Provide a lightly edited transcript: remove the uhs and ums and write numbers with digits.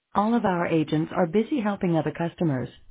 All of our agents are busy helping other customers.